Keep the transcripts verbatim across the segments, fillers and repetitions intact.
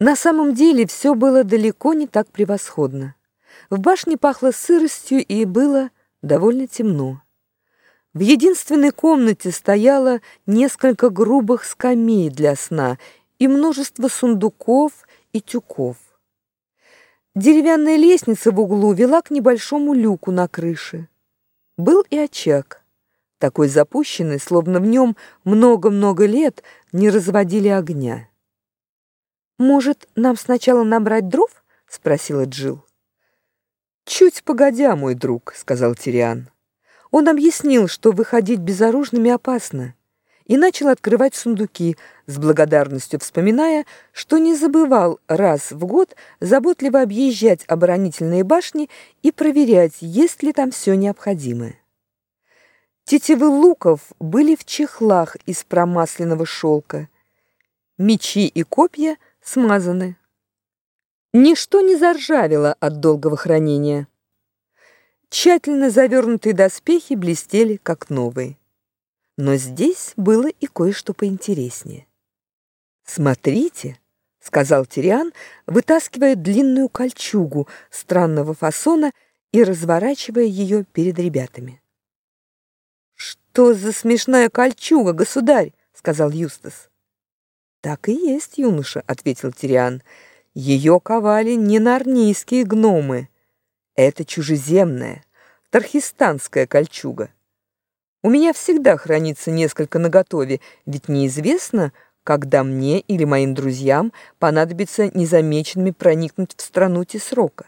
На самом деле все было далеко не так превосходно. В башне пахло сыростью и было довольно темно. В единственной комнате стояло несколько грубых скамей для сна и множество сундуков и тюков. Деревянная лестница в углу вела к небольшому люку на крыше. Был и очаг, такой запущенный, словно в нем много-много лет не разводили огня. «Может, нам сначала набрать дров?» — спросила Джилл. «Чуть погодя, мой друг», — сказал Тириан. Он объяснил, что выходить безоружными опасно, и начал открывать сундуки, с благодарностью вспоминая, что не забывал раз в год заботливо объезжать оборонительные башни и проверять, есть ли там все необходимое. Тетивы луков были в чехлах из промасленного шелка, мечи и копья смазаны. Ничто не заржавело от долгого хранения. Тщательно завернутые доспехи блестели, как новые. Но здесь было и кое-что поинтереснее. «Смотрите», — сказал Тириан, вытаскивая длинную кольчугу странного фасона и разворачивая ее перед ребятами. «Что за смешная кольчуга, государь?» — сказал Юстас. «Так и есть, юноша», — ответил Тириан. «Ее ковали не нарнийские гномы. Это чужеземная, тархистанская кольчуга. У меня всегда хранится несколько наготове, ведь неизвестно, когда мне или моим друзьям понадобится незамеченными проникнуть в страну Тесрока.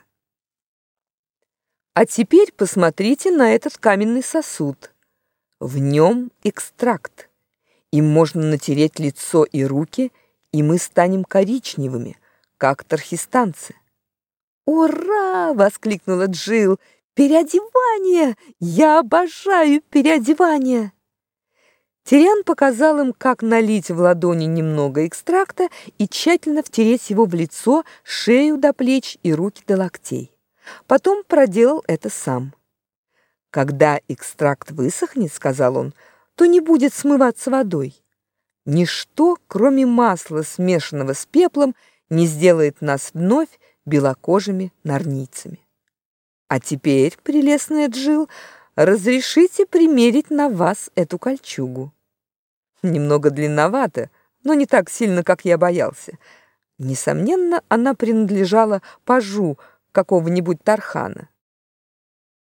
А теперь посмотрите на этот каменный сосуд. В нем экстракт. Им можно натереть лицо и руки, и мы станем коричневыми, как тархистанцы». «Ура!» — воскликнула Джилл. «Переодевание! Я обожаю переодевание!» Тириан показал им, как налить в ладони немного экстракта и тщательно втереть его в лицо, шею до плеч и руки до локтей. Потом проделал это сам. «Когда экстракт высохнет, — сказал он, — то не будет смываться водой. Ничто, кроме масла, смешанного с пеплом, не сделает нас вновь белокожими нарнийцами. А теперь, прелестная Джилл, разрешите примерить на вас эту кольчугу. Немного длинновато, но не так сильно, как я боялся. Несомненно, она принадлежала пажу какого-нибудь тархана.